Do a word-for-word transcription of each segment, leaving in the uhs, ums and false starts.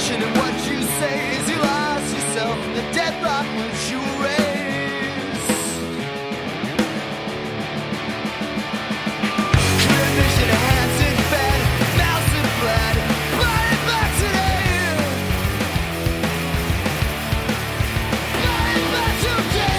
conviction in what you say is you lost yourself in the deadlock which you raise. Clear vision, hands in bed, mouths in blood, blinded back today. Blinded back today.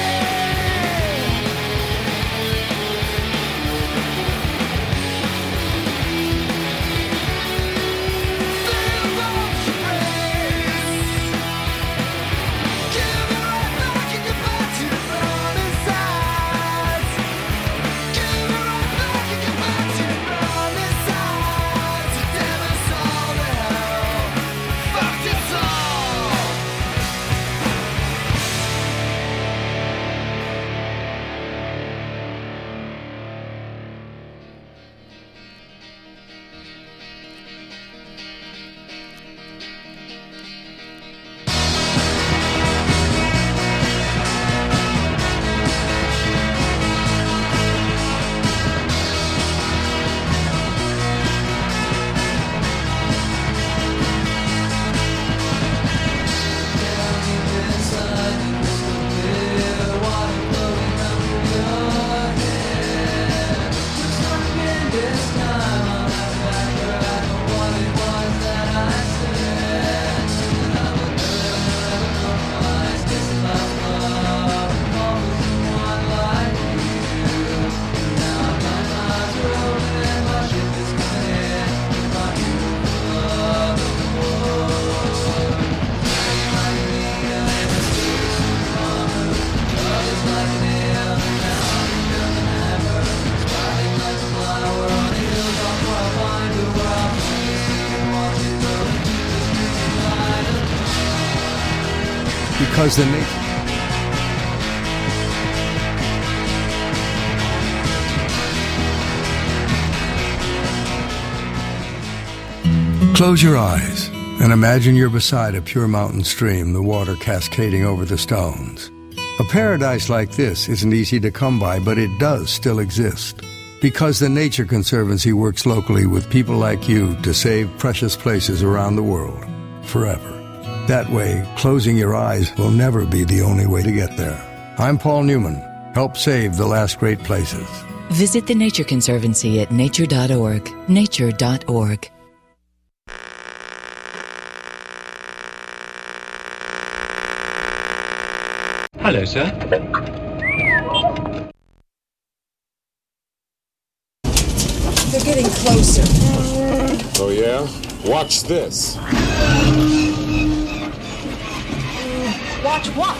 Because the nature. Close your eyes and imagine you're beside a pure mountain stream, the water cascading over the stones. A paradise like this isn't easy to come by, but it does still exist. Because the Nature Conservancy works locally with people like you to save precious places around the world, forever. That way, closing your eyes will never be the only way to get there. I'm Paul Newman. Help save the last great places. Visit the Nature Conservancy at nature dot org. nature dot org. Hello, sir. They're getting closer. Oh, yeah? Watch this. Watch what?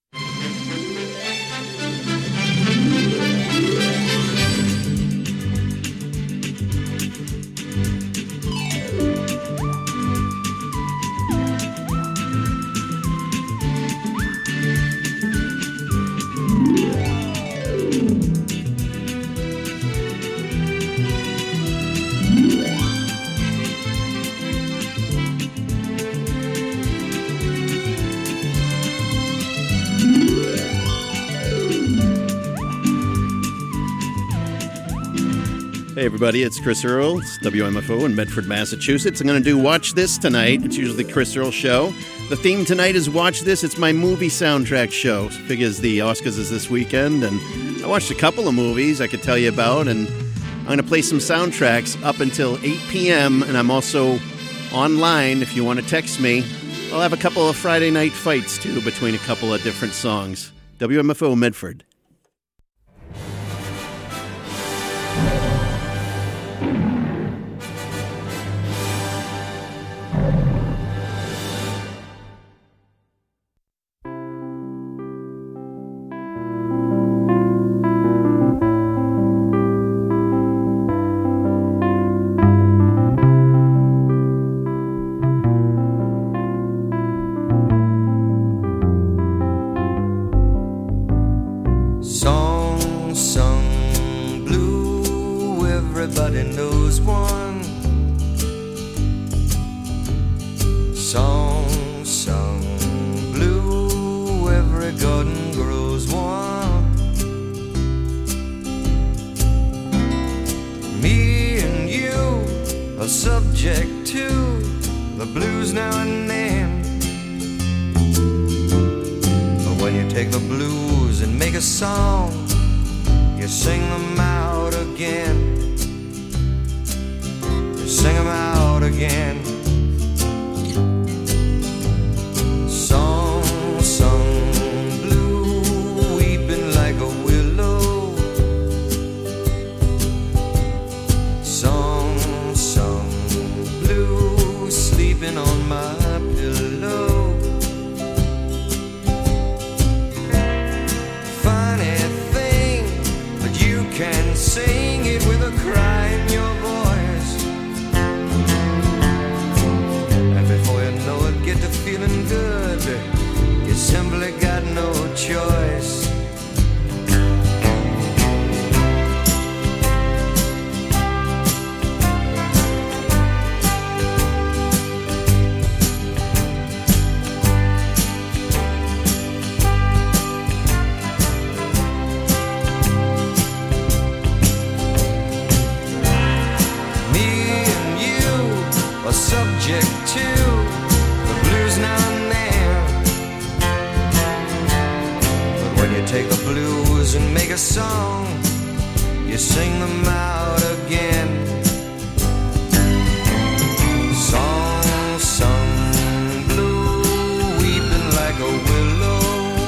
Hey everybody, it's Chris Earl. It's W M F O in Medford, Massachusetts. I'm going to do Watch This tonight. It's usually the Chris Earl show. The theme tonight is Watch This. It's my movie soundtrack show. Figures the Oscars is this weekend, and I watched a couple of movies I could tell you about, and I'm going to play some soundtracks up until eight p.m., and I'm also online if you want to text me. I'll have a couple of Friday night fights, too, between a couple of different songs. W M F O Medford. the blues now and then. But when you take the blues and make a song, you sing them out again. You sing them out again. Song sung blue, weeping like a willow. Song sung blue, sleeping on my pillow. Funny thing, but you can sing it with a cry in your voice. And before you know it, get to feeling good. You simply got no choice. Subject to the blues now and then. But when you take the blues and make a song, you sing them out again. Song sung blue, weeping like a willow.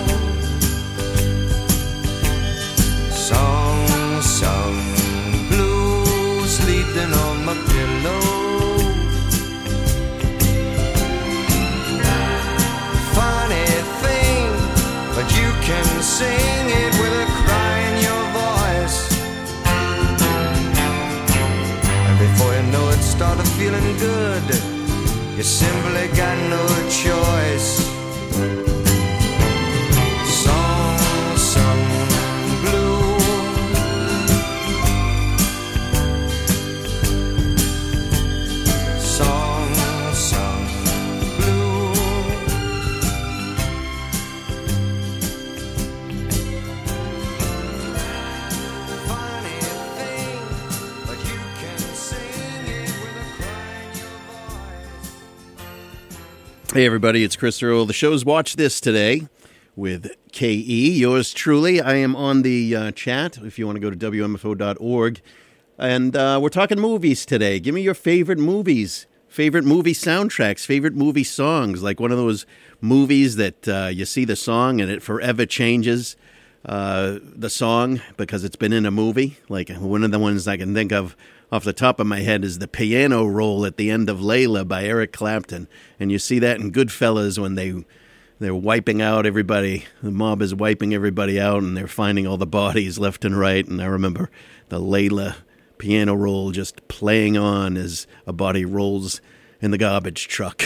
Song sung blue, sleeping on my pillow. Can sing it with a cry in your voice. And before you know it, started feeling good. You simply got no choice. Song sung blue, song sung blue. Hey everybody, it's Chris Earl. The show's Watch This today with K E. Yours truly. I am on the uh, chat if you want to go to W M F O dot org. And uh, we're talking movies today. Give me your favorite movies, favorite movie soundtracks, favorite movie songs, like one of those movies that uh, you see the song and it forever changes uh, the song because it's been in a movie. Like one of the ones I can think of off the top of my head is the piano roll at the end of Layla by Eric Clapton. And you see that in Goodfellas when they, they're wiping out everybody. The mob is wiping everybody out and they're finding all the bodies left and right. And I remember the Layla piano roll just playing on as a body rolls in the garbage truck.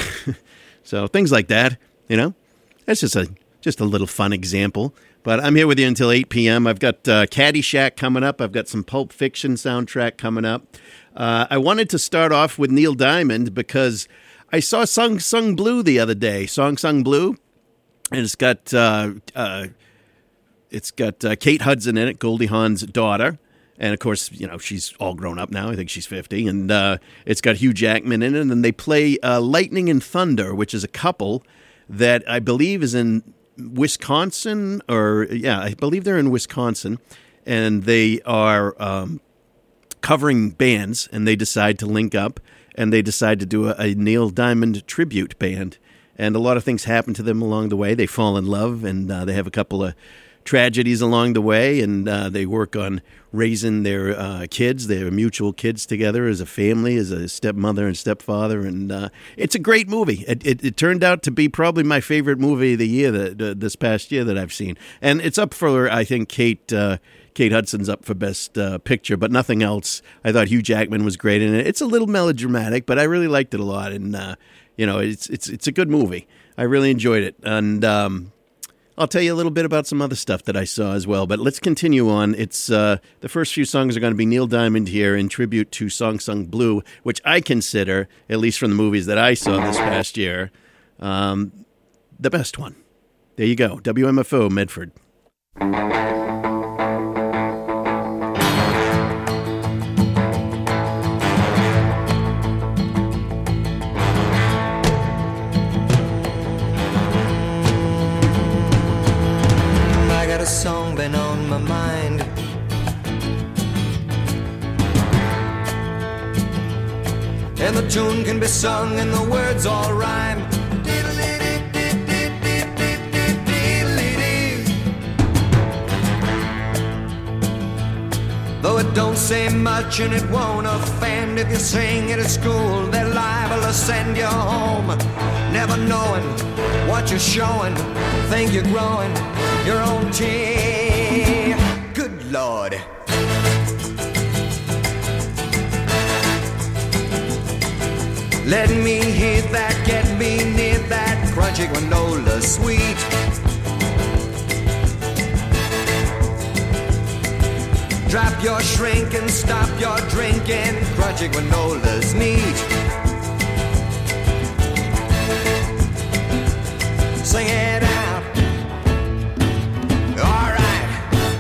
So things like that, you know, that's just a, just a little fun example. But I'm here with you until eight p.m. I've got uh, Caddyshack coming up. I've got some Pulp Fiction soundtrack coming up. Uh, I wanted to start off with Neil Diamond because I saw Song Sung Blue the other day. Song Sung Blue, and it's got uh, uh, it's got uh, Kate Hudson in it, Goldie Hawn's daughter, and of course, you know she's all grown up now. I think she's fifty, and uh, it's got Hugh Jackman in it. And then they play uh, Lightning and Thunder, which is a couple that I believe is in Wisconsin, or yeah, I believe they're in Wisconsin, and they are um, covering bands, and they decide to link up, and they decide to do a, a Neil Diamond tribute band, and a lot of things happen to them along the way. They fall in love, and uh, they have a couple of tragedies along the way, and uh, they work on raising their uh, kids, their mutual kids together as a family, as a stepmother and stepfather, and uh, it's a great movie. It, it, it turned out to be probably my favorite movie of the year, that, uh, this past year that I've seen, and it's up for, I think, Kate uh, Kate Hudson's up for Best uh, Picture, but nothing else. I thought Hugh Jackman was great in it. It's a little melodramatic, but I really liked it a lot, and uh, you know, it's it's it's a good movie. I really enjoyed it, and um, I'll tell you a little bit about some other stuff that I saw as well, but let's continue on. It's uh, the first few songs are going to be Neil Diamond here in tribute to Song Sung Blue, which I consider, at least from the movies that I saw this past year, um, the best one. There you go. W M F O, Medford. can be sung and the words all rhyme. Though it don't say much and it won't offend, if you sing it at school, they're liable to send you home. Never knowing what you're showing, think you're growing your own tea. Good Lord. Let me hear that, get me near that crunchy granola sweet. Drop your shrink and stop your drinking, crunchy granola's neat. Sing it out. All right.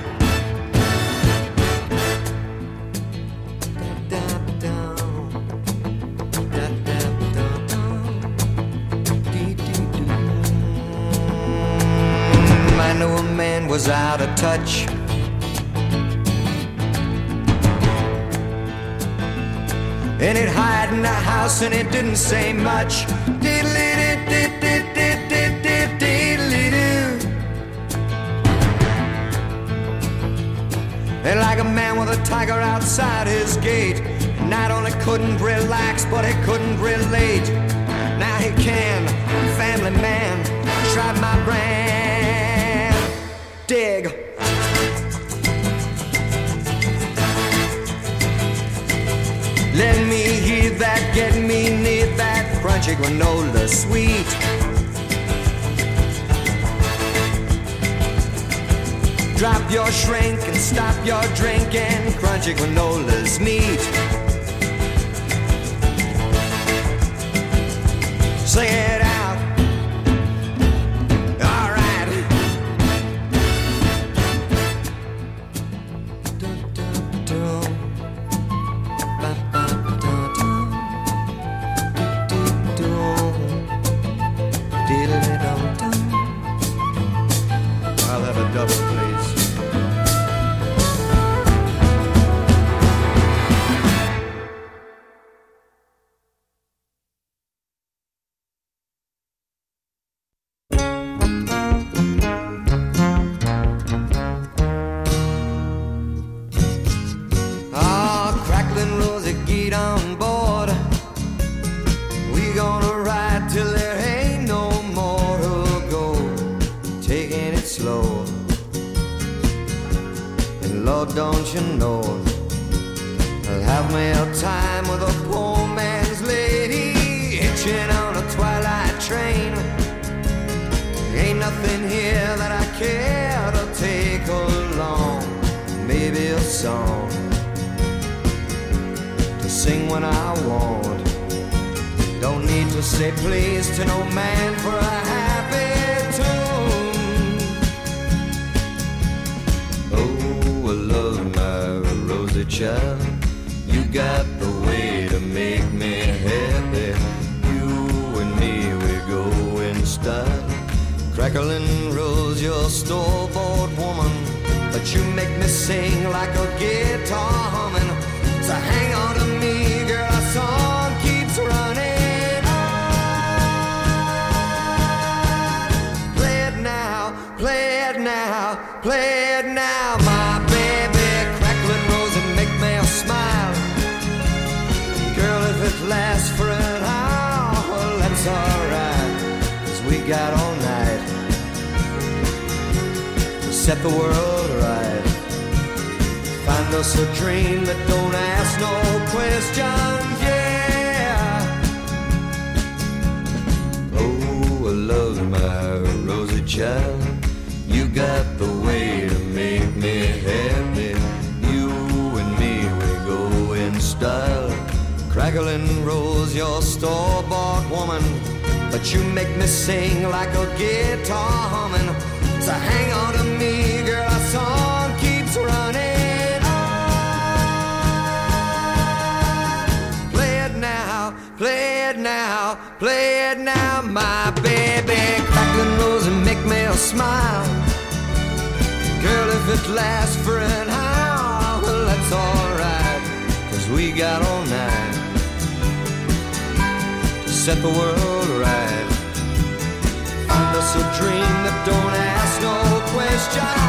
I knew a man was out of touch. And it hid in the house and it didn't say much. And like a man with a tiger outside his gate, not only couldn't relax, but he couldn't relate. Now he can, family man, try my brand. Dig. Let me hear that, get me near that crunchy granola sweet. Drop your shrink and stop your drinking, crunchy granola's neat. Sing it out. All right. I'll have a double, please. Oh, crackling Rosie, get on board. We gonna ride till there ain't no more to go. Taking it slow. And Lord, don't you know, I'll have me a time with a poor man's lady, hitching on a twilight train. Ain't nothing here that I care to take along. Maybe a song to sing when I want. Don't need to say please to no man for a happy tune. Oh, I love my Rosie child. You got the way to make me happy. You and me, we go in style. Crackling Rose, you're store-bought woman, but you make me sing like a guitar humming. So hang on to me, girl, our song keeps running on. Play it now, play it now, play it now, my baby. Crackling Rose and make me smile. Girl, if it lasts for an hour, well, that's alright, 'cause we got all night to set the world right. Find us a dream that don't ask no questions, yeah. Oh, I love my Rosie child. You got the way to make me happy. You and me, we go in style. Crackling Rose, you're store-bought woman, but you make me sing like a guitar humming. So hang on to me, girl, our song keeps running on. Play it now, play it now, play it now, my baby. Crackling Rose and make me smile. Girl, if it lasts for an hour, well, that's alright, 'cause we got all night set the world right. Find us a dream that don't ask no question.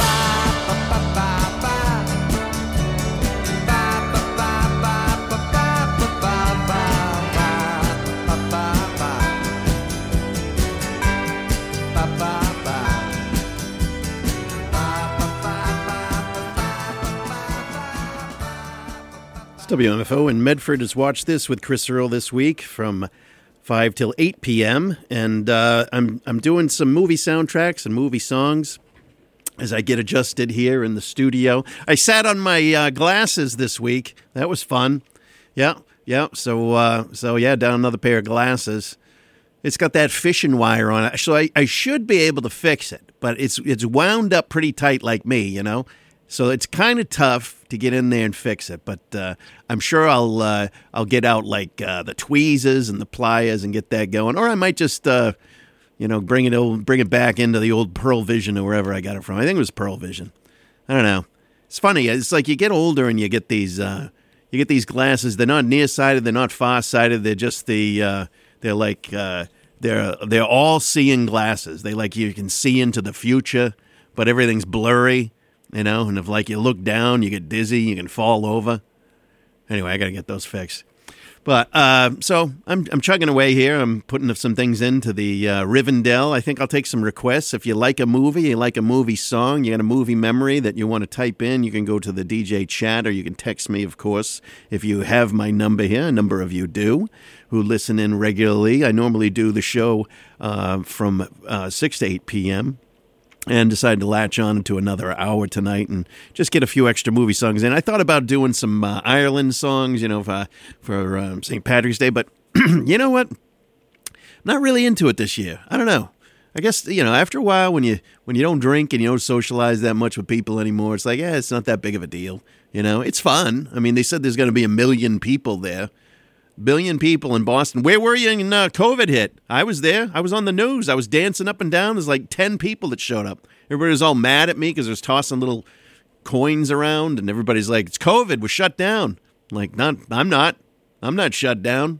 W M F O in Medford has watched this with Chris Earl this week from five till eight p.m. And uh, I'm I'm doing some movie soundtracks and movie songs as I get adjusted here in the studio. I sat on my uh, glasses this week. That was fun. Yeah, yeah. So, uh, so yeah, down another pair of glasses. It's got that fishing wire on it. So I, I should be able to fix it, but it's it's wound up pretty tight like me, you know? So it's kind of tough to get in there and fix it, but uh, I'm sure I'll uh, I'll get out like uh, the tweezers and the pliers and get that going, or I might just uh, you know bring it old, bring it back into the old Pearl Vision or wherever I got it from. I think it was Pearl Vision. I don't know. It's funny. It's like you get older and you get these uh, you get these glasses. They're not nearsighted. They're not far-sighted. They're just the uh, they're like uh, they're they're all seeing glasses. They like you can see into the future, but everything's blurry. You know, and if like you look down, you get dizzy, you can fall over. Anyway, I got to get those fixed. But uh, so I'm I'm chugging away here. I'm putting some things into the uh, Rivendell. I think I'll take some requests. If you like a movie, you like a movie song, you got a movie memory that you want to type in, you can go to the D J chat or you can text me, of course, if you have my number here. A number of you do who listen in regularly. I normally do the show uh, from uh, six to eight p.m., and decided to latch on to another hour tonight and just get a few extra movie songs in. I thought about doing some uh, Ireland songs, you know, for, for um, Saint Patrick's Day, but you know what? I'm not really into it this year. I don't know. I guess, you know, after a while when you when you don't drink and you don't socialize that much with people anymore, it's like, yeah, it's not that big of a deal. You know, it's fun. I mean, they said there's going to be a million people there. Billion people in Boston. Where were you when uh, COVID hit? I was there. I was on the news. I was dancing up and down. There's like ten people that showed up. Everybody was all mad at me because I was tossing little coins around, and everybody's like, it's COVID. We're shut down. I'm like, not, I'm not. I'm not shut down.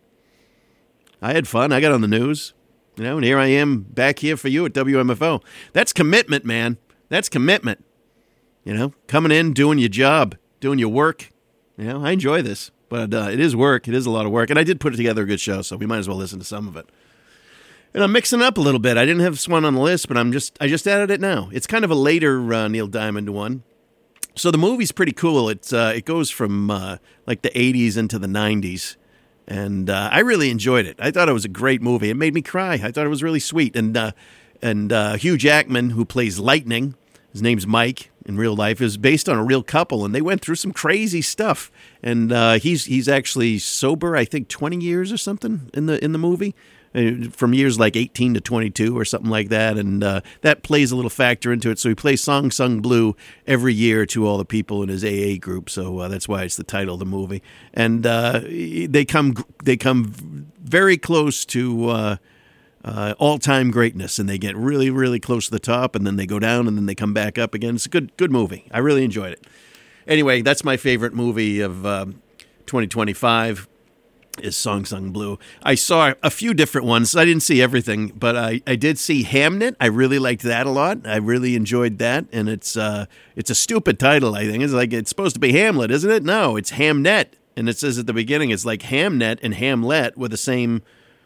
I had fun. I got on the news. You know, and here I am back here for you at W M F O. That's commitment, man. That's commitment. You know, coming in, doing your job, doing your work. You know, I enjoy this. But uh, it is work. It is a lot of work. And I did put together a good show, so we might as well listen to some of it. And I'm mixing it up a little bit. I didn't have this one on the list, but I'm just I just added it now. It's kind of a later uh, Neil Diamond one. So the movie's pretty cool. It's uh, it goes from uh, like the eighties into the nineties. And uh, I really enjoyed it. I thought it was a great movie. It made me cry. I thought it was really sweet. And uh, and uh, Hugh Jackman, who plays Lightning, his name's Mike in real life, is based on a real couple, and they went through some crazy stuff. And uh, he's he's actually sober, I think, twenty years or something in the in the movie, uh, from years like eighteen to twenty-two or something like that. And uh, that plays a little factor into it. So he plays Song Sung Blue every year to all the people in his A A group. So uh, that's why it's the title of the movie. And uh, they come they come very close to Uh, Uh, all-time greatness, and they get really, really close to the top, and then they go down, and then they come back up again. It's a good, good movie. I really enjoyed it. Anyway, that's my favorite movie of um, twenty twenty-five is Song Sung Blue. I saw a few different ones. I didn't see everything, but I, I did see Hamnet. I really liked that a lot. I really enjoyed that, and it's uh, it's a stupid title, I think. It's like it's supposed to be Hamlet, isn't it? No, it's Hamnet, and it says at the beginning it's like Hamnet and Hamlet were the same.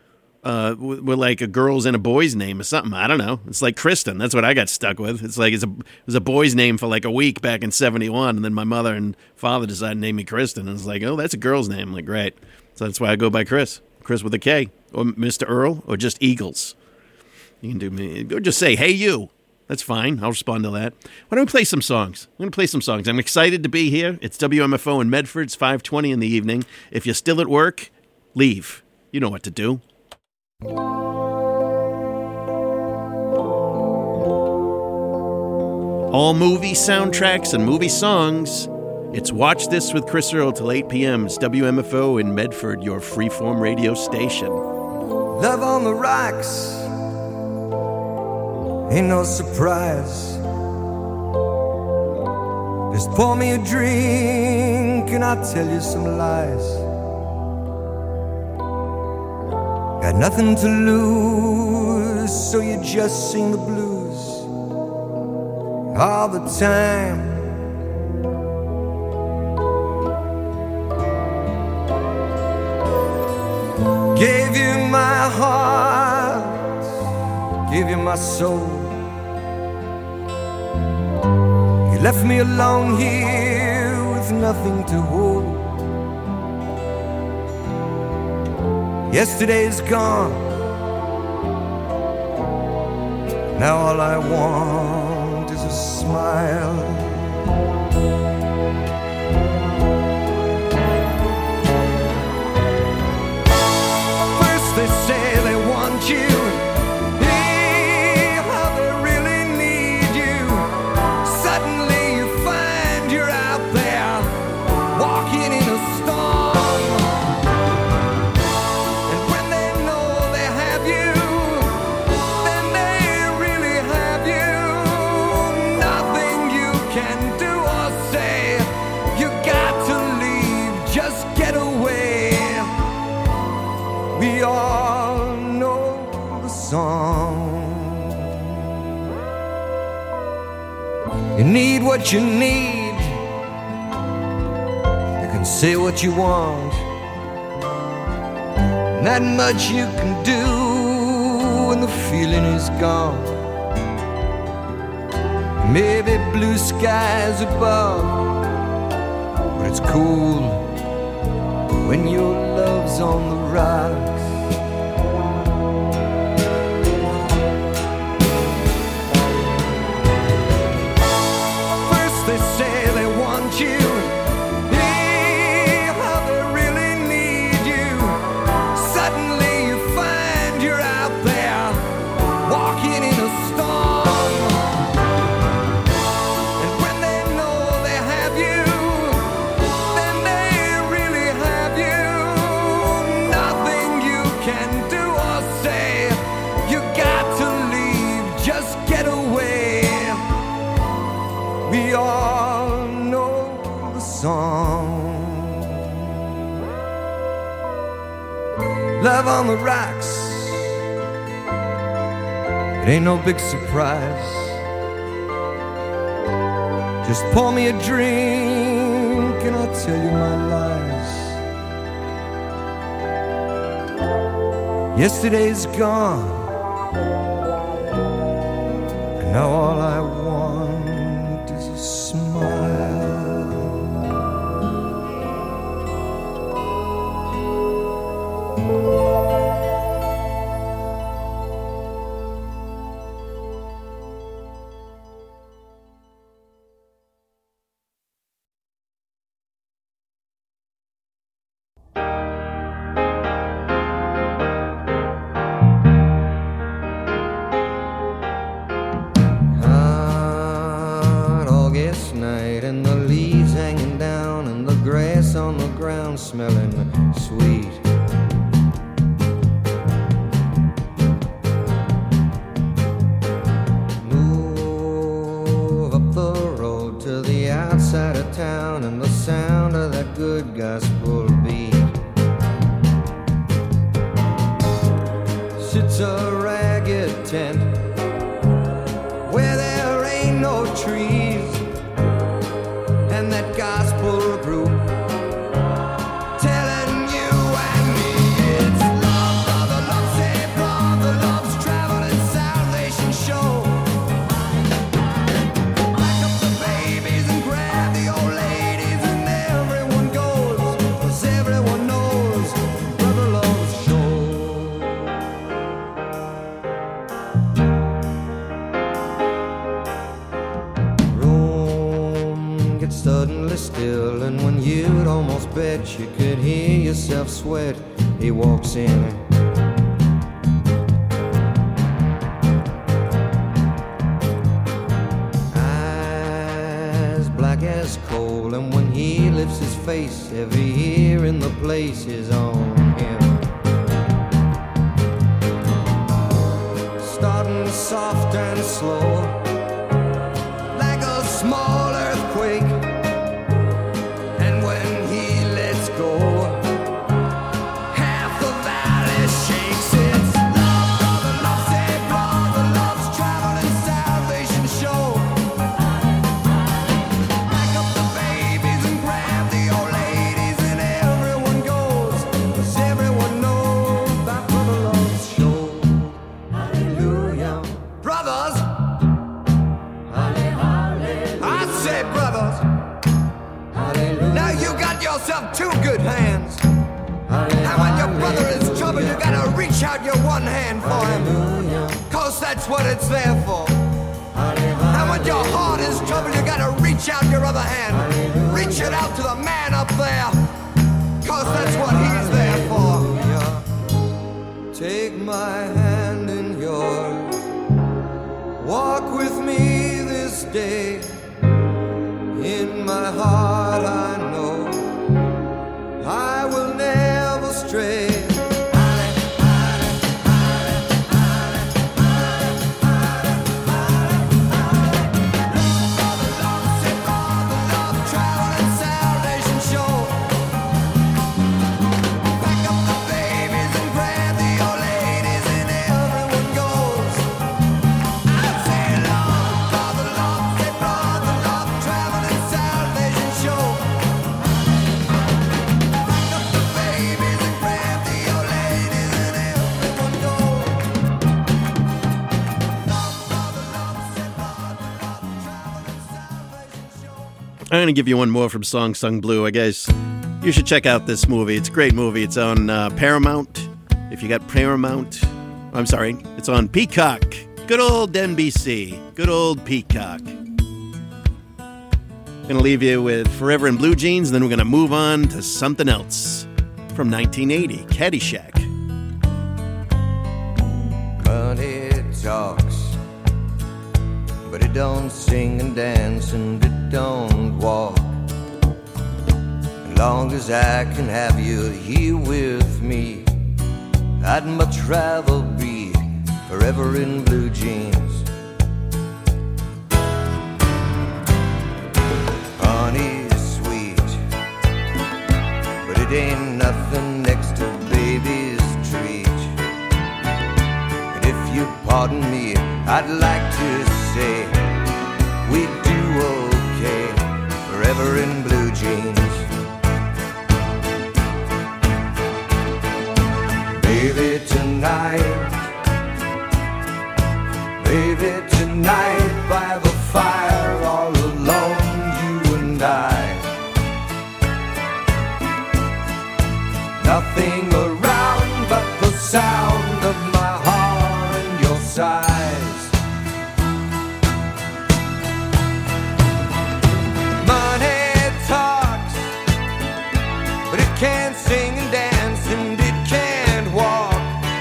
Uh, with like a girl's and a boy's name or something. I don't know. It's like Kristen. That's what I got stuck with. It's like it's a it was a boy's name for like a week back in seventy-one, and then my mother and father decided to name me Kristen, and it's like, oh, that's a girl's name. I'm like, great. So that's why I go by Chris. Chris with a K, or Mister Earl, or just Eagles. You can do me. Or just say, hey, you. That's fine. I'll respond to that. Why don't we play some songs? I'm going to play some songs. I'm excited to be here. It's W M F O in Medford. It's five twenty in the evening. If you're still at work, leave. You know what to do. All movie soundtracks and movie songs. It's Watch This with Chris Earl till eight p.m. It's W M F O in Medford, your freeform radio station. Love on the rocks ain't no surprise. Just pour me a drink and I'll tell you some lies. Got nothing to lose, so you just sing the blues all the time. Gave you my heart, gave you my soul. You left me alone here with nothing to hold. Yesterday's gone, now all I want is a smile. First they say they want you, hey, how they really need you. Suddenly you find you're out there, walking in a storm. And when they know they have you, then they really have you. Nothing you can do or say, you got to leave, just get away. We all know the song. You need what you need, you can say what you want. Not much you can do when the feeling is gone. Maybe blue skies above, but it's cool when your love's on the rocks. First they say they want you, hey, how they really need you. Suddenly you find you're out there, walking in a storm. And when they know they have you, then they really have you. Nothing you can do or say, you got to leave, just get away. We all know the song. Love on the rocks, it ain't no big surprise. Just pour me a drink and I'll tell you my lies. Yesterday's gone, and now all I want is a smile. Hot August night and the leaves hanging down and the grass on the ground smelling sweet. Move up the road to the outside of town and the sound of that good gospel beat. Sits a ragged tent where there ain't no trees, and that gospel group telling you and me it's love, brother, love, save brother, love's traveling salvation show. Back up the babies and grab the old ladies and everyone goes, 'cause everyone knows brother loves show. Room gets suddenly still, and when you'd almost bet you could hear yourself sweat, he walks in. Eyes black as coal, and when he lifts his face, every ear in the place is on him. Starting soft and slow, like a small earthquake, and when he lets go, half the valley shakes. It reach out your one hand for him, cause that's what it's there for. And when your heart is troubled, you gotta reach out your other hand. Reach it out to the man up there, cause that's what he's there for. Yeah. Take my hand in yours, walk with me this day. In my heart I know I will never stray. I'm going to give you one more from Song Sung Blue. I guess you should check out this movie. It's a great movie. It's on uh, Paramount. If you got Paramount, I'm sorry, it's on Peacock. Good old N B C. Good old Peacock. Going to leave you with Forever in Blue Jeans, and then we're going to move on to something else from nineteen eighty, Caddyshack. Money talks, but it don't sing and dance, and it don't walk. As long as I can have you here with me, I'd much rather be forever in blue jeans. Honey's sweet, but it ain't nothing next to baby's treat. And if you pardon me, I'd like to say we do okay forever in blue jeans. Baby, tonight, baby, tonight, by the fire, all alone, you and I. Nothing around but the sound of my heart and your sighs. Money talks, but it can't sing and dance, and it can't walk.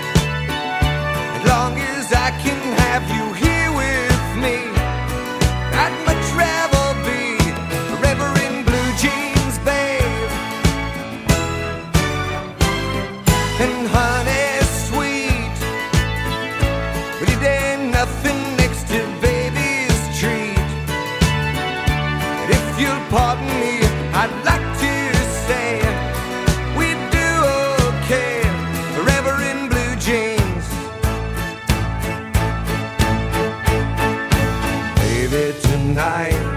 As long as I can have you here with me, I'd much rather be forever in blue jeans, babe. And honey's sweet, but it ain't nothing next to baby's treat. And if you'll pardon me, I'd like to say we do okay forever in blue jeans. Baby, tonight,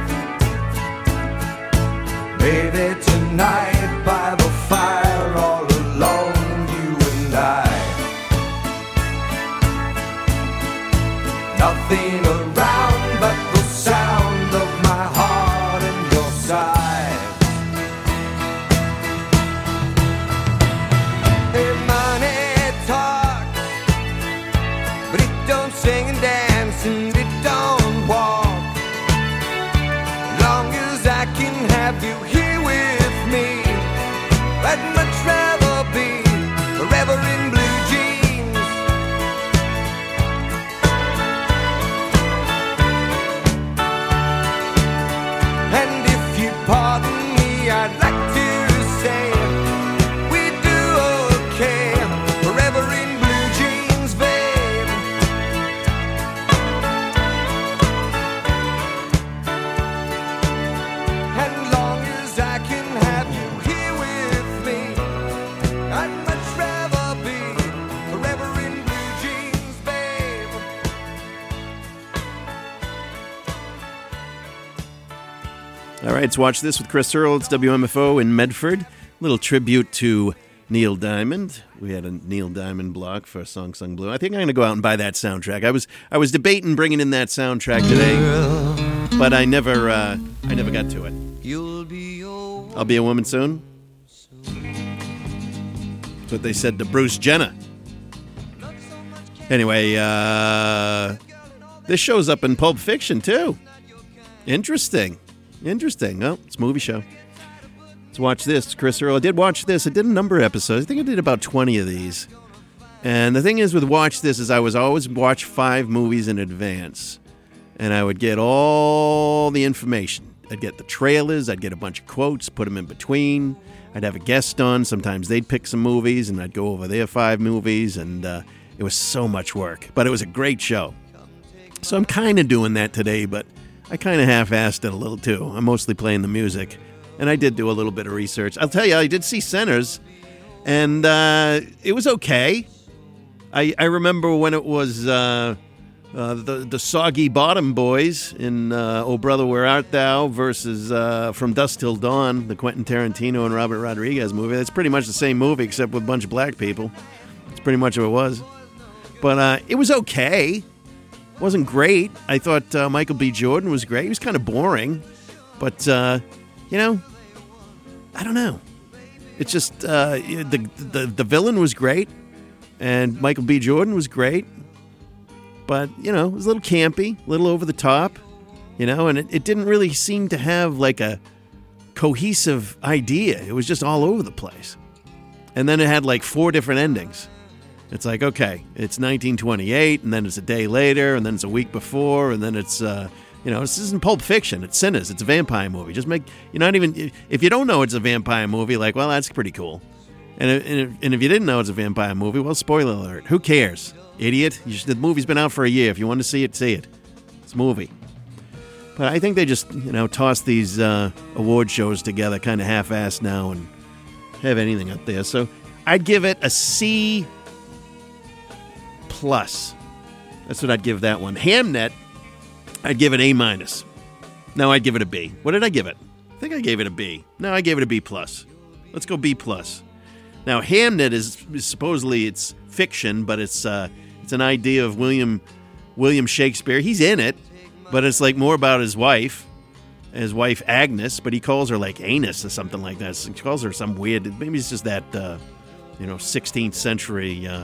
baby, tonight, by the fire, all alone, you and I. Nothing around but the sound of my heart and your sighs. Hey, money talks, but it don't sing and dance, and it don't walk. As long as I can have you here with me, I'd much rather be forever in blue jeans. And if you pardon me, I'd like to say we do okay forever in blue jeans, babe. And long as I can have you here with me, I'd much rather be forever in blue jeans, babe. All right, let's watch this with Chris Earl. It's W M F O in Medford. Little tribute to Neil Diamond. We had a Neil Diamond block for Song Sung Blue. I think I'm going to go out and buy that soundtrack. I was I was debating bringing in that soundtrack today, but I never uh, I never got to it. You'll be old. I'll be a woman soon. That's what they said to Bruce Jenner. Anyway, uh, this shows up in Pulp Fiction, too. Interesting. Interesting. Oh, it's a movie show. Let's watch this. Chris Earl. I did watch this. I did a number of episodes. I think I did about twenty of these. And the thing is with Watch This is I was always watch five movies in advance. And I would get all the information. I'd get the trailers. I'd get a bunch of quotes, put them in between. I'd have a guest on. Sometimes they'd pick some movies, and I'd go over their five movies. And uh, it was so much work. But it was a great show. So I'm kind of doing that today, but I kind of half-assed it a little, too. I'm mostly playing the music. And I did do a little bit of research. I'll tell you, I did see Sinners, and uh, it was okay. I, I remember when it was uh, uh, the, the Soggy Bottom Boys in uh, Oh Brother, Where Art Thou versus uh, From Dusk Till Dawn, the Quentin Tarantino and Robert Rodriguez movie. That's pretty much the same movie except with a bunch of black people. That's pretty much what it was. But uh, it was okay. It wasn't great. I thought uh, Michael B. Jordan was great. He was kind of boring. But, uh, you know, I don't know. It's just uh, the, the the villain was great. And Michael B. Jordan was great, but, you know, it was a little campy, a little over the top, you know, and it, it didn't really seem to have, like, a cohesive idea. It was just all over the place. And then it had, like, four different endings. It's like, okay, it's nineteen twenty-eight, and then it's a day later, and then it's a week before, and then it's, uh, you know, this isn't Pulp Fiction. It's Sinners. It's a vampire movie. Just make, you're not even, if you don't know it's a vampire movie, like, well, that's pretty cool. And if, and if you didn't know it's a vampire movie, well, spoiler alert. Who cares? Idiot. You should, the movie's been out for a year. If you want to see it, see it. It's a movie. But I think they just, you know, toss these uh, award shows together kind of half-assed now and have anything up there. So I'd give it a C plus. That's what I'd give that one. Hamnet, I'd give it A minus. No, I'd give it a B. What did I give it? I think I gave it a B. No, I gave it a B plus. Let's go B plus. Now, Hamnet is, is supposedly it's fiction, but it's uh, it's an idea of William William Shakespeare. He's in it, but it's like more about his wife, his wife Agnes, but he calls her like Anus or something like that. He calls her some weird. Maybe it's just that uh, you know sixteenth century uh,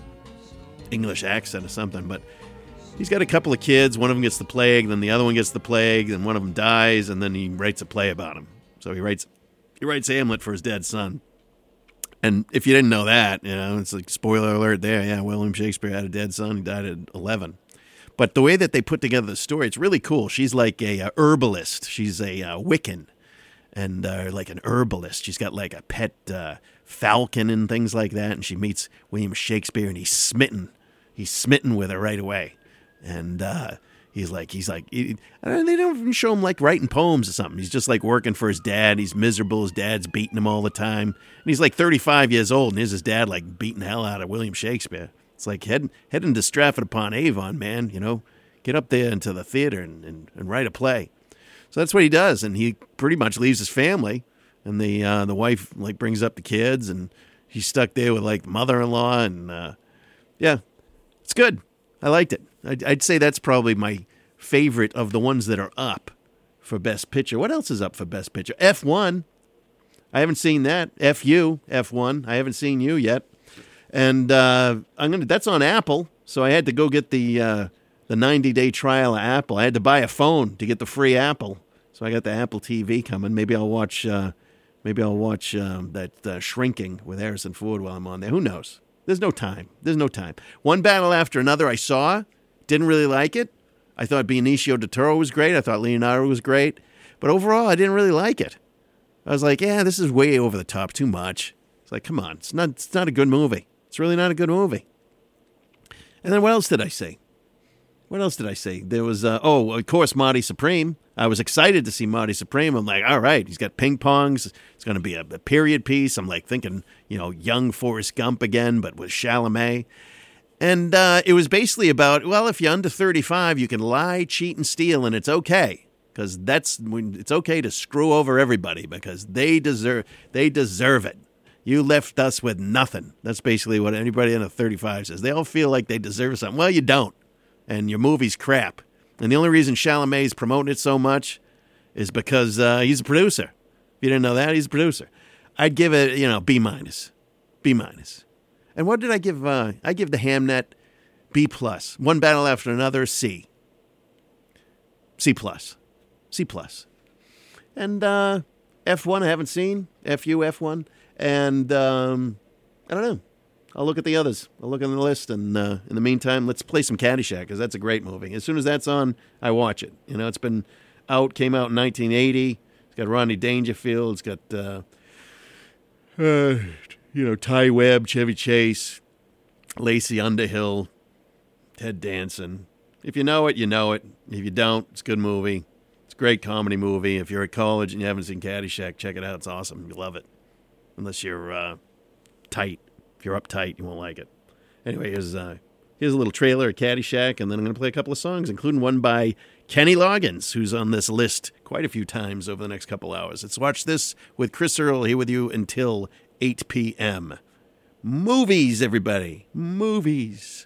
English accent or something. But he's got a couple of kids. One of them gets the plague, then the other one gets the plague, and one of them dies, and then he writes a play about him. So he writes he writes Hamlet for his dead son. And if you didn't know that, you know, it's like spoiler alert there. Yeah, William Shakespeare had a dead son. He died at eleven. But the way that they put together the story, it's really cool. She's like a, a herbalist. She's a uh, Wiccan and uh, like an herbalist. She's got like a pet uh, falcon and things like that. And she meets William Shakespeare and he's smitten. He's smitten with her right away. And uh, he's like, he's like, he, they don't even show him like writing poems or something. He's just like working for his dad. He's miserable. His dad's beating him all the time. And he's like thirty-five years old. And here's his dad like beating the hell out of William Shakespeare. It's like heading heading to Stratford-upon-Avon, man. You know, get up there into the theater and, and, and write a play. So that's what he does. And he pretty much leaves his family. And the uh, the wife like brings up the kids. And he's stuck there with like mother-in-law. And uh, yeah, it's good. I liked it. I'd, I'd say that's probably my favorite of the ones that are up for Best Picture. What else is up for Best Picture? F one. I haven't seen that. F U, F one. I haven't seen you yet. And uh, I'm gonna. That's on Apple, so I had to go get the uh, the ninety-day trial of Apple. I had to buy a phone to get the free Apple, so I got the Apple T V coming. Maybe I'll watch. Uh, maybe I'll watch um, that uh, Shrinking with Harrison Ford while I'm on there. Who knows? There's no time. There's no time. One battle after another I saw. Didn't really like it. I thought Benicio del Toro was great. I thought Leonardo was great. But overall, I didn't really like it. I was like, yeah, this is way over the top, too much. It's like, come on, it's not it's not a good movie. It's really not a good movie. And then what else did I say? What else did I say? There was, uh, oh, of course, Marty Supreme. I was excited to see Marty Supreme. I'm like, all right, he's got ping pongs. It's going to be a, a period piece. I'm like thinking, you know, young Forrest Gump again, but with Chalamet. And uh, it was basically about, well, if you're under thirty-five, you can lie, cheat, and steal, and it's okay. Because that's it's okay to screw over everybody because they deserve they deserve it. You left us with nothing. That's basically what anybody under thirty-five says. They all feel like they deserve something. Well, you don't. And your movie's crap. And the only reason Chalamet's promoting it so much is because uh, he's a producer. If you didn't know that, he's a producer. I'd give it, you know, B minus. B minus. And what did I give? Uh, I give the Hamnet B plus. One battle after another, C. C plus. C plus. And uh, F one I haven't seen. F U, F one. And um, I don't know. I'll look at the others. I'll look on the list. And uh, in the meantime, let's play some Caddyshack, because that's a great movie. As soon as that's on, I watch it. You know, it's been out, came out in nineteen eighty. It's got Rodney Dangerfield. It's got, uh, uh, you know, Ty Webb, Chevy Chase, Lacey Underhill, Ted Danson. If you know it, you know it. If you don't, it's a good movie. It's a great comedy movie. If you're at college and you haven't seen Caddyshack, check it out. It's awesome. You love it. Unless you're uh, tight. If you're uptight, you won't like it. Anyway, here's, uh, here's a little trailer of Caddyshack, and then I'm going to play a couple of songs, including one by Kenny Loggins, who's on this list quite a few times over the next couple hours. Let's watch this with Chris Earl here with you until eight p.m. Movies, everybody. Movies.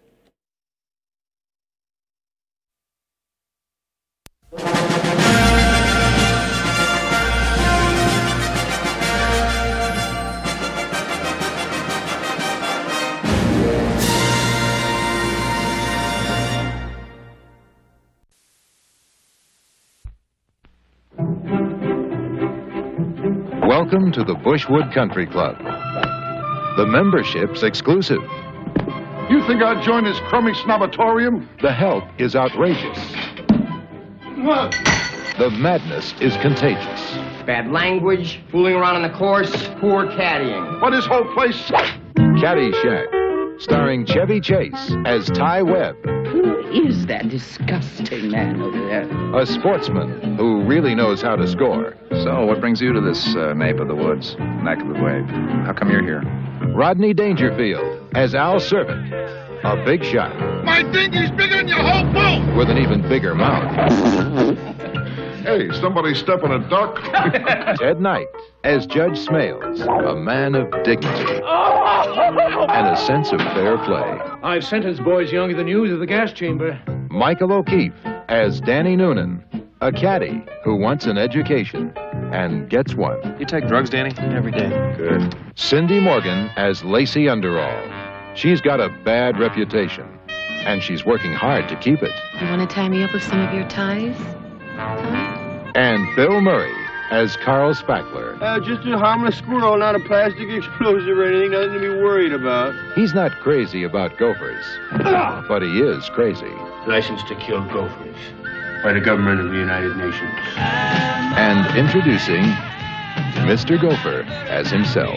Welcome to the Bushwood Country Club. The membership's exclusive. You think I'd join this crummy snobatorium? The help is outrageous. What? The madness is contagious. Bad language, fooling around on the course, poor caddying. What, this whole place? Caddyshack, starring Chevy Chase as Ty Webb. Who is that disgusting man over there? A sportsman who really knows how to score. So, what brings you to this uh, nape of the woods, neck of the wave? How come you're here? Rodney Dangerfield as Al Servant, a big shot. My dinghy's bigger than your whole boat! With an even bigger mouth. Hey, somebody step on a duck? Ted Knight as Judge Smales, a man of dignity and a sense of fair play. I've sentenced boys younger than you to the gas chamber. Michael O'Keefe as Danny Noonan, a caddy who wants an education and gets one. You take drugs, Danny? Every day. Good. Cindy Morgan as Lacey Underall. She's got a bad reputation, and she's working hard to keep it. You want to tie me up with some of your ties? Ties? And Bill Murray as Carl Spackler. Uh, just a harmless squirrel, not a plastic explosive or anything, nothing to be worried about. He's not crazy about gophers, but he is crazy. License to kill gophers by the government of the United Nations. And introducing Mister Gopher as himself.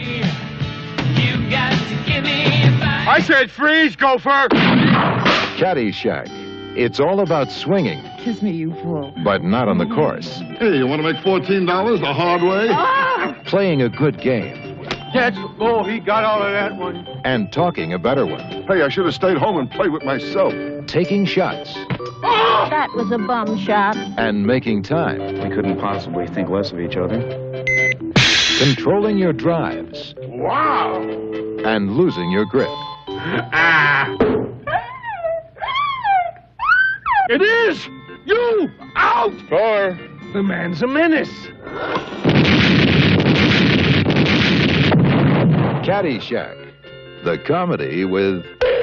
I said freeze, gopher! Caddyshack. It's all about swinging. Kiss me, you fool. But not on the course. Hey, you want to make fourteen dollars the hard way? Ah! Playing a good game. That's, oh, he got all of that one. And talking a better one. Hey, I should have stayed home and played with myself. Taking shots. That was a bum shot. And making time. We couldn't possibly think less of each other. Controlling your drives. Wow! And losing your grip. Ah! It is! You! Out! Score. The man's a menace. Caddyshack. The comedy with...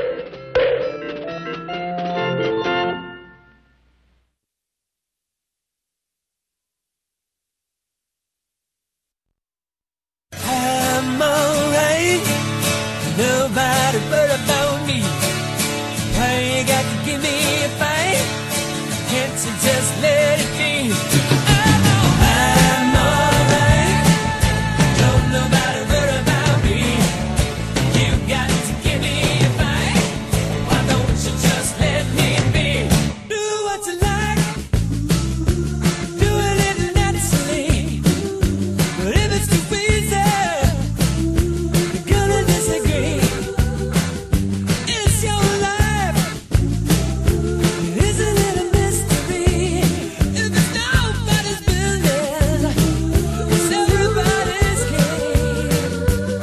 I'm alright. Nobody but about me. Why you got to give me a fight? Can't you just let it be? I know I'm alright. Don't nobody worry about me. You got to give me a fight. Why don't you just let me be? Do what you like. Do it naturally. But if it's too easy, you're gonna disagree. It's your life. Isn't it a mystery? If it's nobody's business, it's everybody's game.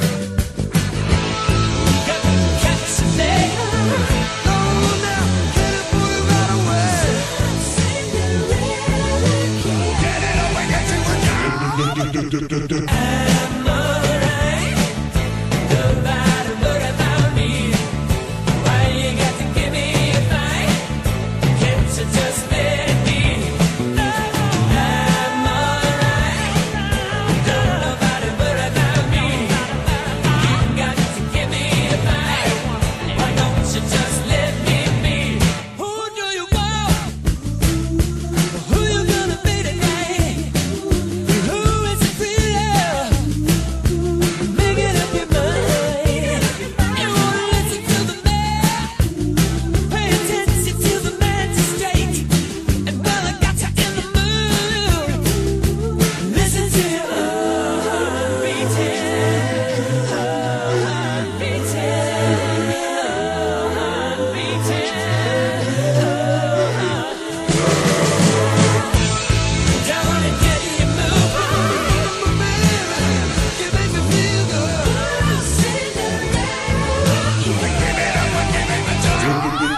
Got to catch a day. Oh, now, get it, put it right away. Get it away, get it away. I'm alright. Nobody worry about me. Why you got to give me a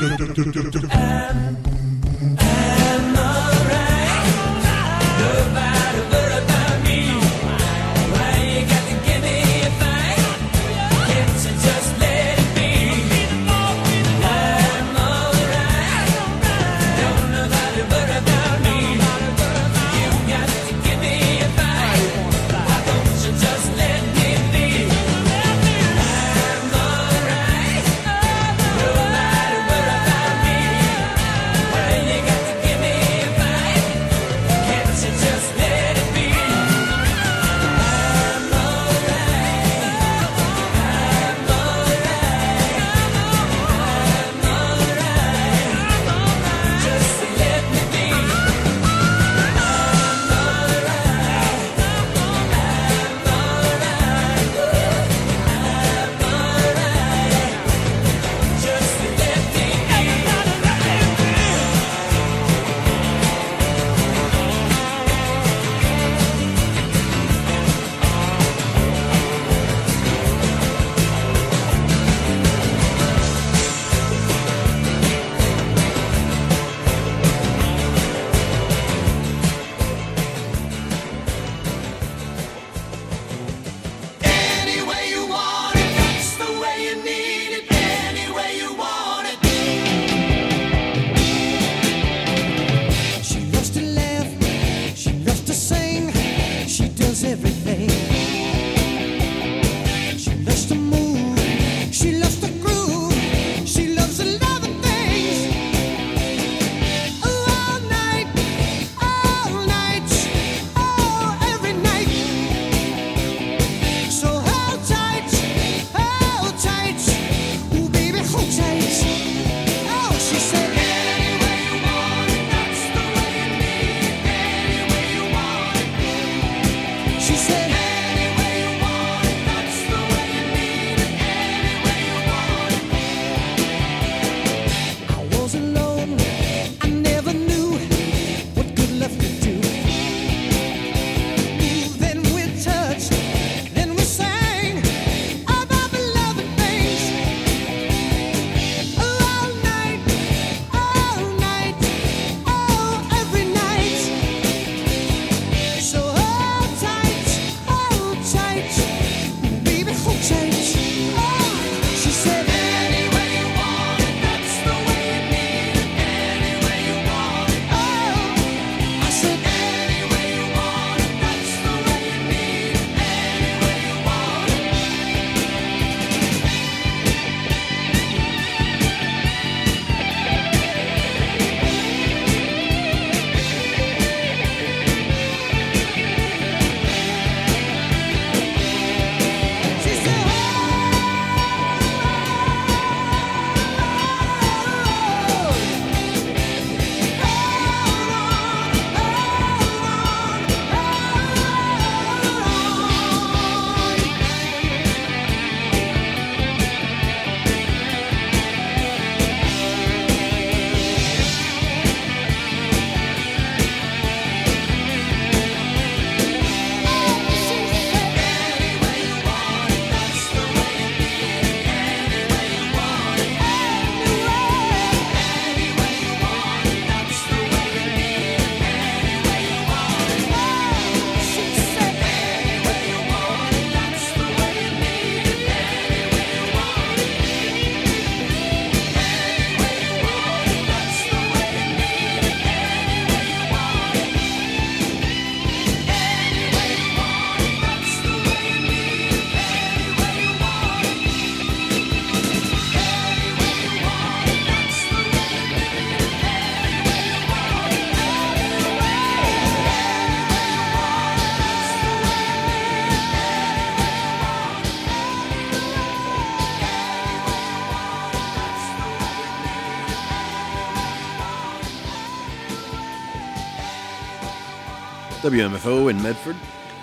W M F O in Medford.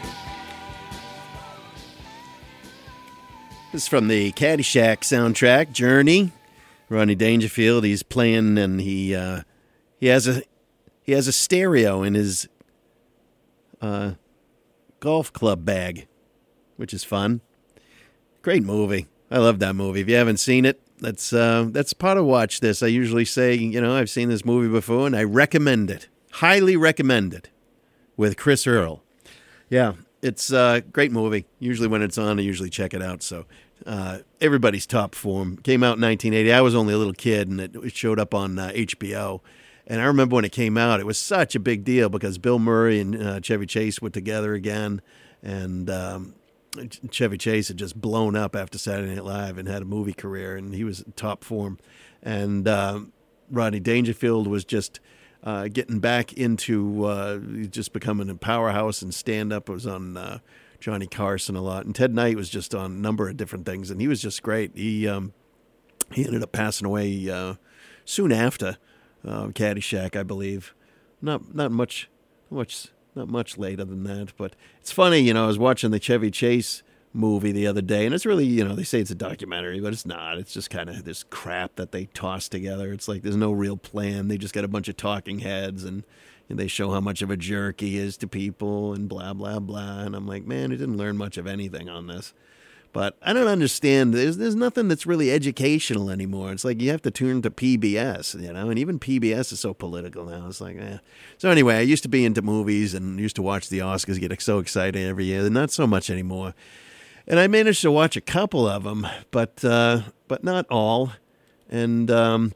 This is from the Caddyshack soundtrack, Journey. Rodney Dangerfield, he's playing, and he uh, he has a he has a stereo in his uh, golf club bag, which is fun. Great movie. I love that movie. If you haven't seen it, that's uh, that's part of Watch This. I usually say, you know, I've seen this movie before, and I recommend it. Highly recommend it with Chris Earl. Yeah, it's a great movie. Usually when it's on, I usually check it out. So uh, everybody's top form. Came out in nineteen eighty. I was only a little kid, and it, it showed up on uh, H B O. And I remember when it came out, it was such a big deal because Bill Murray and uh, Chevy Chase were together again. And um, Chevy Chase had just blown up after Saturday Night Live and had a movie career, and he was in top form. And um, Rodney Dangerfield was just uh, getting back into uh, just becoming a powerhouse and stand-up. It was on uh, Johnny Carson a lot. And Ted Knight was just on a number of different things, and he was just great. He, um, he ended up passing away uh, soon after. Uh, Caddyshack, I believe. Not not much, much, not much later than that. But it's funny, you know. I was watching the Chevy Chase movie the other day, and it's really, you know, they say it's a documentary, but it's not. It's just kind of this crap that they toss together. It's like there's no real plan. They just got a bunch of talking heads, and, and they show how much of a jerk he is to people, and blah blah blah. And I'm like, man, I didn't learn much of anything on this. But I don't understand. There's there's nothing that's really educational anymore. It's like you have to turn to P B S, you know, and even P B S is so political now. It's like, eh. So anyway, I used to be into movies and used to watch the Oscars, get so excited every year. Not so much anymore. And I managed to watch a couple of them, but uh, but not all. And um,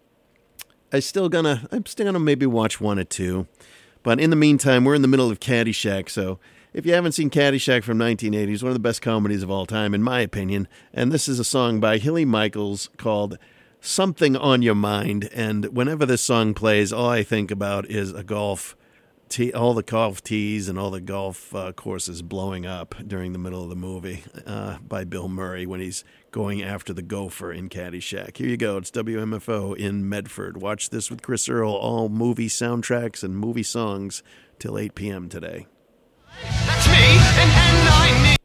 I still gonna I'm still gonna maybe watch one or two. But in the meantime, we're in the middle of Caddyshack, so. If you haven't seen Caddyshack from nineteen eighty, it's one of the best comedies of all time, in my opinion. And this is a song by Hilly Michaels called Something on Your Mind. And whenever this song plays, all I think about is a golf, tee, all the golf tees and all the golf uh, courses blowing up during the middle of the movie uh, by Bill Murray when he's going after the gopher in Caddyshack. Here you go. It's W M F O in Medford. Watch this with Chris Earl, all movie soundtracks and movie songs till eight p.m. today. That's me, and, and I need.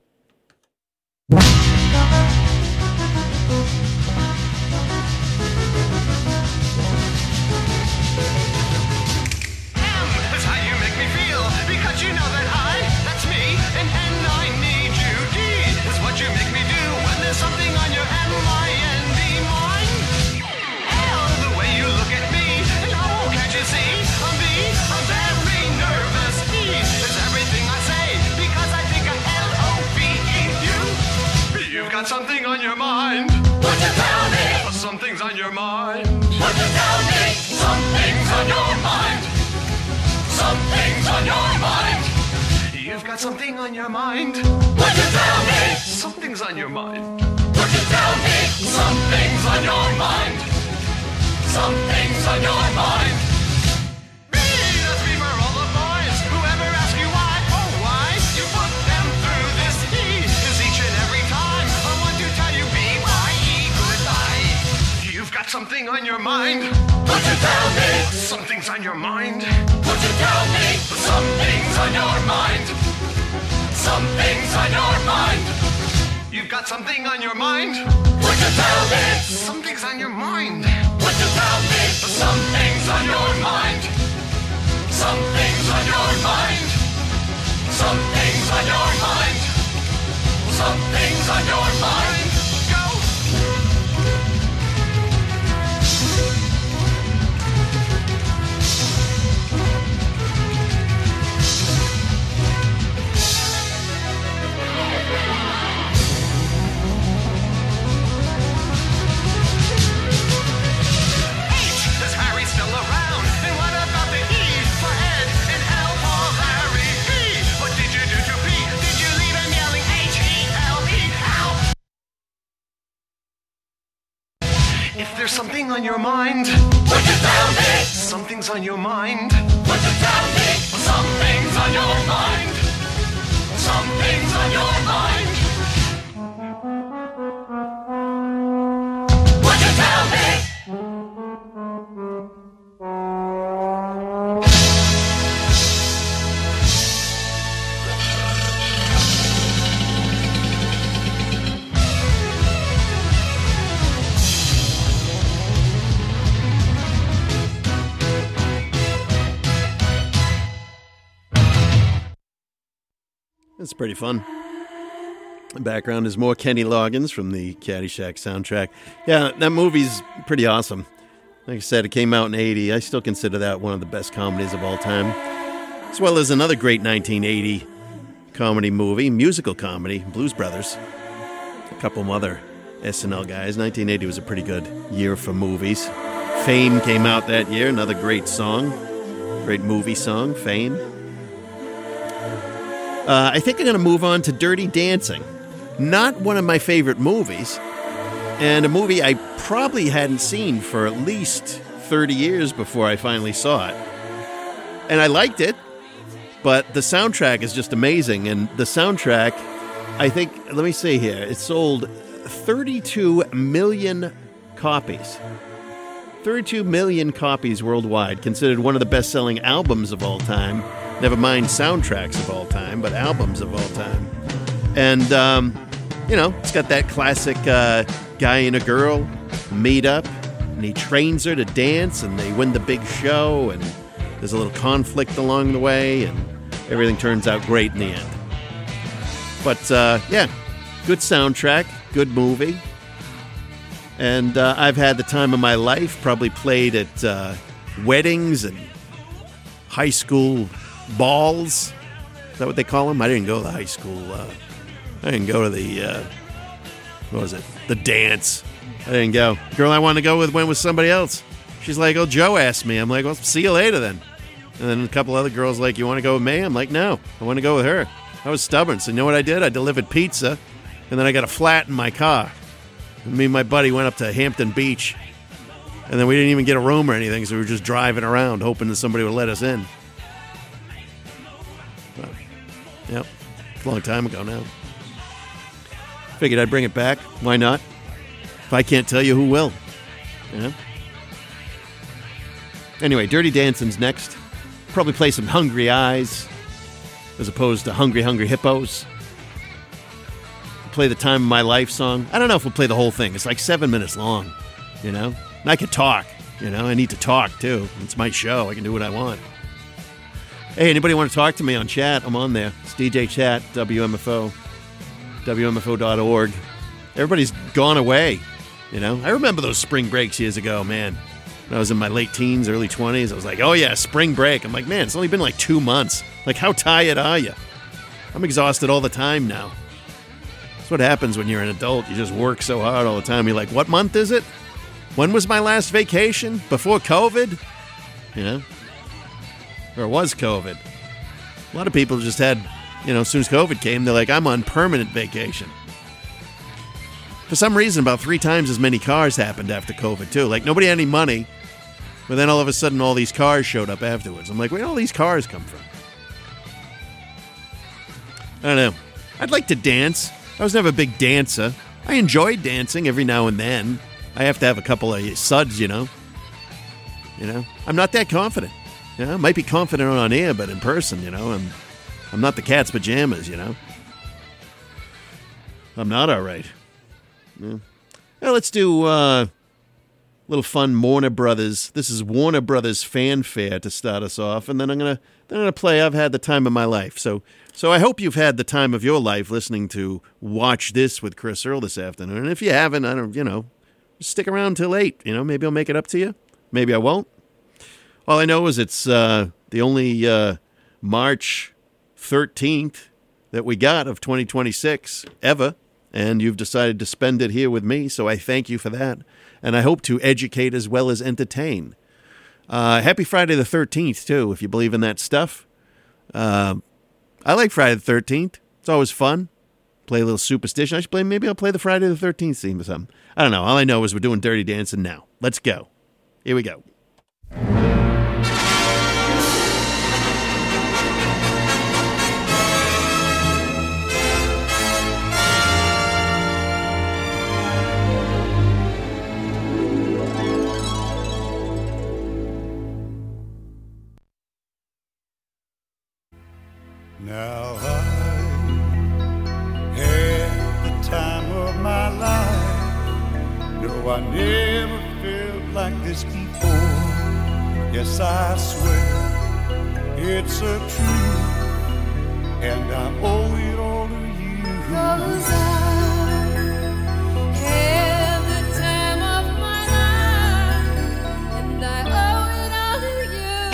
M is how you make me feel, because you know that I, that's me, and, and I need you. D is what you make me do when there's something on your M I N D mind. L, the way you look at me, and oh, can't you see? I'm B, I'm very nervous. E is everything I say, because I think I L O V E you. You've got something on your mind. Would you tell me? Something's on your mind. Would you tell me? Something's on your mind. Something's on your mind. You've got something on your mind. Would you tell me? Something's on your mind. Would you tell me? Something's on your mind. Something's on your mind. B, that's me for all the boys. Whoever asks you why, oh why, you put them through this. E is each and every time. I want to tell you B Y E goodbye. You've got something on your mind. Would you tell me? Something's on your mind. Would you tell me? Something's on your mind. Something's on your mind. You've got something on your mind. Would you tell me? Something's on your mind. Would you tell me? Something's on your mind. Something's on your mind. Something's on your mind. Something's on your mind. Go. If there's something on your mind, would you tell me? Something's on your mind. Would you tell me? Something's on your mind. Something's on your mind. Would you tell me? It's pretty fun. The background is more Kenny Loggins from the Caddyshack soundtrack. Yeah, that movie's pretty awesome. Like I said, it came out in eighty. I still consider that one of the best comedies of all time. As well as another great nineteen eighty comedy movie, musical comedy, Blues Brothers. A couple other S N L guys. nineteen eighty was a pretty good year for movies. Fame came out that year, another great song. Great movie song, Fame. Uh, I think I'm going to move on to Dirty Dancing. Not one of my favorite movies, and a movie I probably hadn't seen for at least thirty years before I finally saw it. And I liked it, but the soundtrack is just amazing. And the soundtrack, I think, let me see here, it sold thirty-two million copies. thirty-two million copies worldwide, considered one of the best-selling albums of all time. Never mind soundtracks of all time, but albums of all time. And, um, you know, it's got that classic uh, guy and a girl meet up, and he trains her to dance, and they win the big show, and there's a little conflict along the way, and everything turns out great in the end. But, uh, yeah, good soundtrack, good movie. And uh, I've had the time of my life, probably played at uh, weddings and high school balls. Is that what they call them? I didn't go to the high school. Uh, I didn't go to the, uh, what was it? The dance. I didn't go. Girl I wanted to go with went with somebody else. She's like, oh, Joe asked me. I'm like, well, see you later then. And then a couple other girls like, you want to go with me? I'm like, no, I want to go with her. I was stubborn. So you know what I did? I delivered pizza, and then I got a flat in my car. And me and my buddy went up to Hampton Beach, and then we didn't even get a room or anything, so we were just driving around hoping that somebody would let us in. But, yep, it's a long time ago now. Figured I'd bring it back. Why not? If I can't tell you, who will? You know? Anyway, Dirty Dancing's next. Probably play some Hungry Eyes as opposed to Hungry Hungry Hippos. Play the Time of My Life song. I don't know if we'll play the whole thing. It's like seven minutes long, you know? And I could talk, you know? I need to talk, too. It's my show. I can do what I want. Hey, anybody want to talk to me on chat? I'm on there. It's D J Chat, W M F O, W M F O dot org. Everybody's gone away, you know? I remember those spring breaks years ago, man. When I was in my late teens, early twenties, I was like, oh, yeah, spring break. I'm like, man, it's only been like two months. Like, how tired are you? I'm exhausted all the time now. That's what happens when you're an adult. You just work so hard all the time. You're like, what month is it? When was my last vacation? Before COVID? You know? Or was COVID? A lot of people just had, you know, as soon as COVID came, they're like, I'm on permanent vacation. For some reason, about three times as many cars happened after COVID, too. Like, nobody had any money, but then all of a sudden, all these cars showed up afterwards. I'm like, where did all these cars come from? I don't know. I'd like to dance. I was never a big dancer. I enjoyed dancing every now and then. I have to have a couple of suds, you know. You know, I'm not that confident. You know, I might be confident on air, but in person, you know, I'm, I'm not the cat's pajamas, you know. I'm not all right. Yeah. Well, let's do uh, a little fun Warner Brothers. This is Warner Brothers Fanfare to start us off, and then I'm gonna then I'm gonna play I've Had the Time of My Life. So, so I hope you've had the time of your life listening to Watch This with Chris Earl this afternoon. And if you haven't, I don't, you know, stick around till eight. You know, maybe I'll make it up to you. Maybe I won't. All I know is it's uh, the only uh, March thirteenth that we got of twenty twenty-six ever. And you've decided to spend it here with me, so I thank you for that. And I hope to educate as well as entertain. Uh, happy Friday the thirteenth, too, if you believe in that stuff. Uh, I like Friday the thirteenth. It's always fun. Play a little superstition. I should play, maybe I'll play the Friday the thirteenth theme or something. I don't know. All I know is we're doing Dirty Dancing now. Let's go. Here we go. Now I had the time of my life. No, I never felt like this before. Yes, I swear it's a truth, and I owe it all to you. 'Cause I had the time of my life, and I owe it all to you.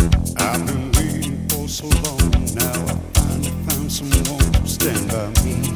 I've been waiting for so long now. I finally found someone to stand by me.